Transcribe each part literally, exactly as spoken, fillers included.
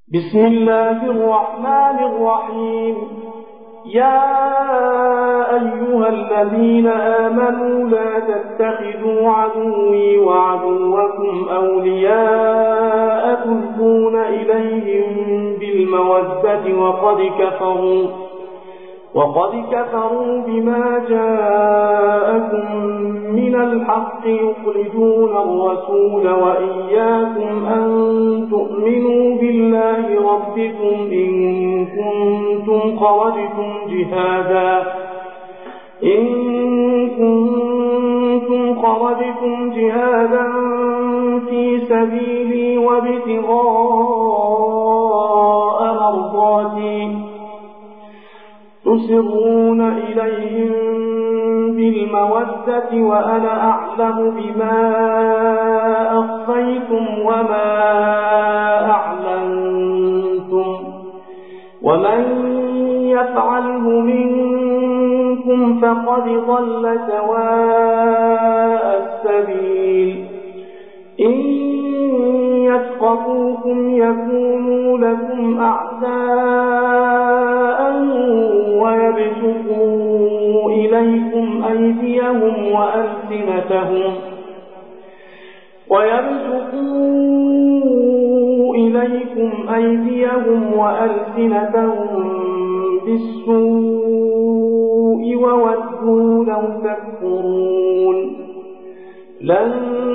بسم الله الرحمن الرحيم. يا أيها الذين آمنوا لا تتخذوا عدوي وعدوكم أولياء تلقون إليهم بالمودة وقد كفروا وقد كفروا بما جاءكم من الحق يخرجون الرسول وإياكم أن تؤمنوا بالله ربكم إن كنتم خرجتم جهادا إن كنتم خرجتم جهادا في سبيلي وابتغاء مرضاتي تسرون إليهم بالمودة وأنا أعلم بما أخفيتم وما أعلنتم ومن يفعله منكم فقد ضل سواء السبيل. إن يثقفوكم يكونوا لكم أعداء ويبسطوا إليكم أيديهم وألسنتهم ويبسطوا إليكم أيديهم وألسنتهم بالسوء وودوا لو تكفرون. لن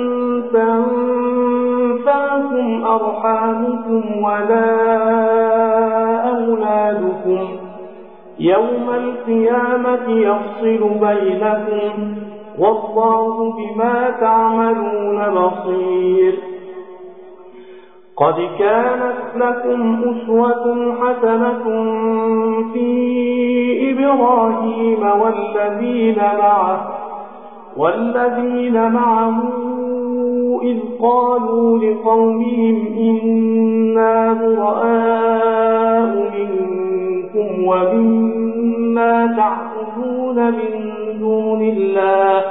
تنفعكم أرحامكم ولا أولادكم يوم القيامة يفصل بينكم والله بما تعملون بصير. قد كانت لكم أسوة حسنة في إبراهيم والذين معه والذين معه إذ قالوا لقومهم إنا براء منكم ومما تعبدون من دون الله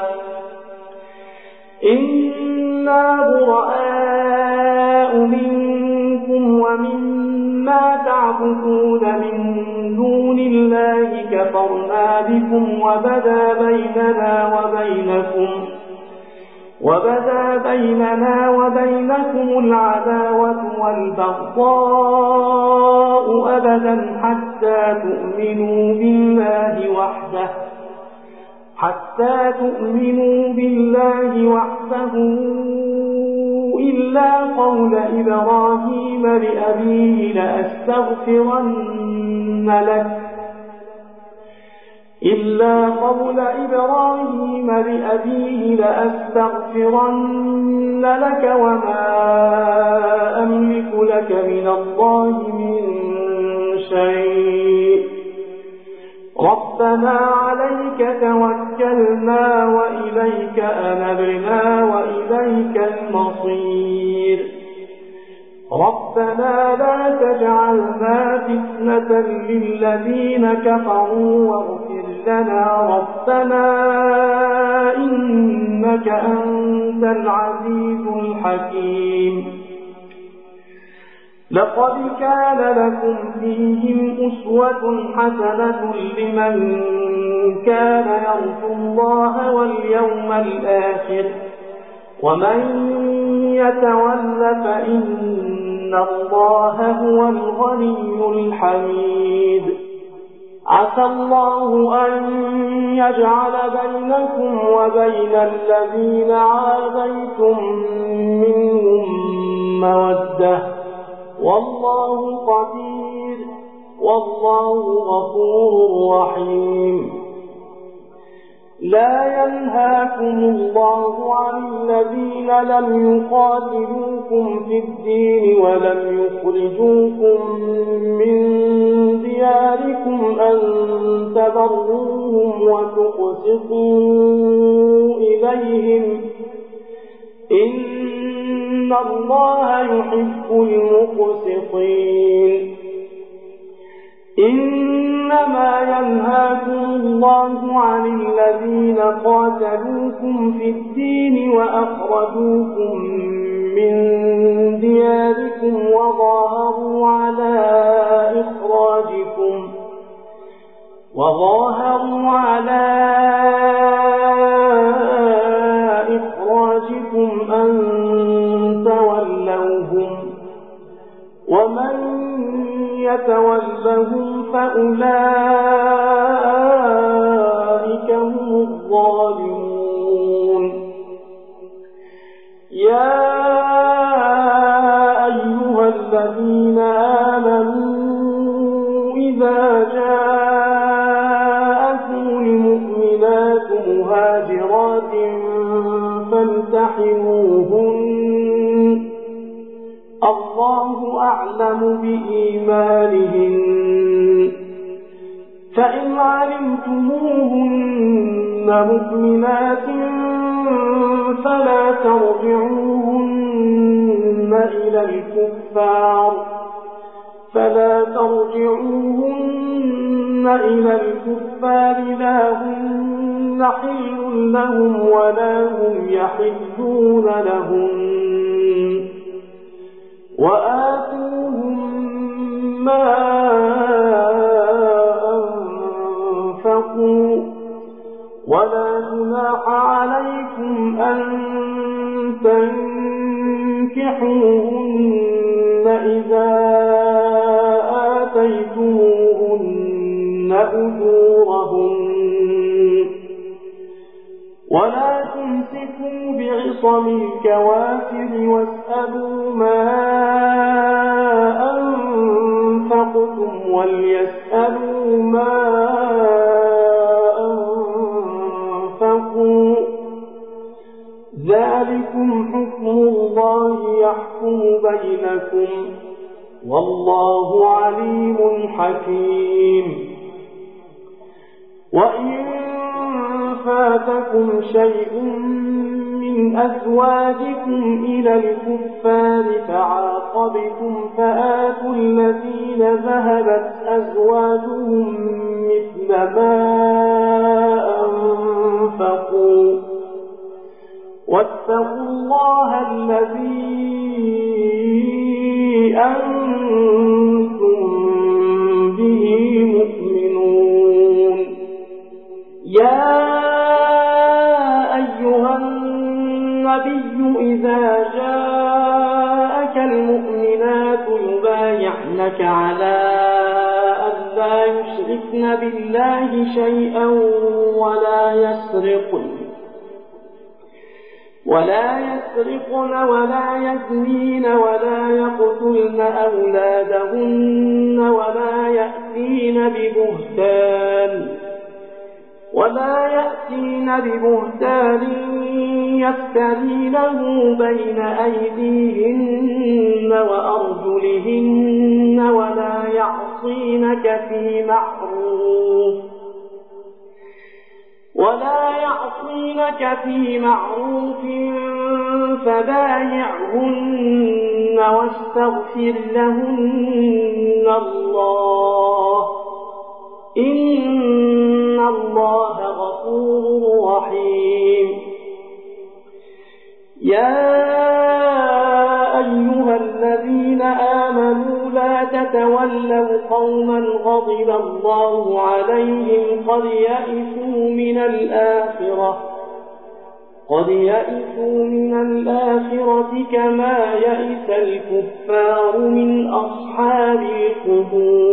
إنا براء منكم ومما تعبدون من دون الله كفرنا بكم وبدا بيننا وبينكم وبدا بيننا وبينكم العداوة والبغضاء أبدا حتى تؤمنوا بالله وحده حتى تؤمنوا بالله وحده إلا قول إبراهيم لأبيه لأستغفرن لك إلا قول إبراهيم لأبيه لأستغفرن لك وما أملك لك من الله من شيء ربنا عليك توكلنا وإليك أنبنا وإليك المصير. ربنا لا تجعلنا فتنة للذين كفروا واغفر لنا ربنا إنك أنت العزيز الحكيم. لقد كان لكم فيهم أسوة حسنة لمن كان يرجو الله واليوم الآخر ومن يتول فإن الله هو الغني الحميد. عسى الله أن يجعل بينكم وبين الذين عاديتم منهم مودة والله قدير والله غفور رحيم. لا ينهاكم الله عن الذين لم يقاتلوكم في الدين ولم يخرجوكم من دياركم أن تبروهم وتقسطوا إليهم إن الله يحب المقسطين. إنما ينهاكم الله عن الذين قاتلوكم في الدين وأخرجوكم من دياركم وظاهروا على إخراجكم وظاهروا على إخراجكم أن تولوهم ومن يتولهم فأولئك هم الظالمون يا أيها الذين آمنوا إذا جاءكم المؤمنات مهاجرات فامتحنوهن الله أعلم بإيمانهن فإن علمتموهن مؤمنات فلا ترجعوهن إلى الكفار فلا ترجعوهن إلى الكفار لا هن حل لهم ولا هم يحلون لهم وآتوهم ما أنفقوا ولا جناح عليكم أن تنكحوهن إذا آتيتموهن أجورهن ولا تمسكوا بعصم الكوافر واسألوا ما أنفقتم وليسألوا ما أنفقوا ذلكم حكم الله يحكم بينكم والله عليم حكيم وإن فاتكم شيء من أزواجكم إلى الكفار فعاقبتم فآتوا الذين ذهبت أزواجهم مثل ما أنفقوا واتقوا الله الذي أنتم به مؤمنون يا أيها النبي إذا جاءك المؤمنات يبايعنك على أن لا يشركن بالله شيئا ولا يسرقن ولا يسرقن ولا يزنين ولا يقتلن أولادهن ولا يأتين ببهتان ولا يأتين ببهتان يفترينه بين أيديهن وأرجلهن ولا يعصينك في معروف ولا يعصينك في معروف فبايعهن واستغفر لهن الله إن الله غفور رحيم يا أيها الذين آمنوا لا تتولوا قوما غضب الله عليهم قد يئسوا من الآخرة قد يئسوا من الآخرة كما يئس الكفار من أصحاب القبور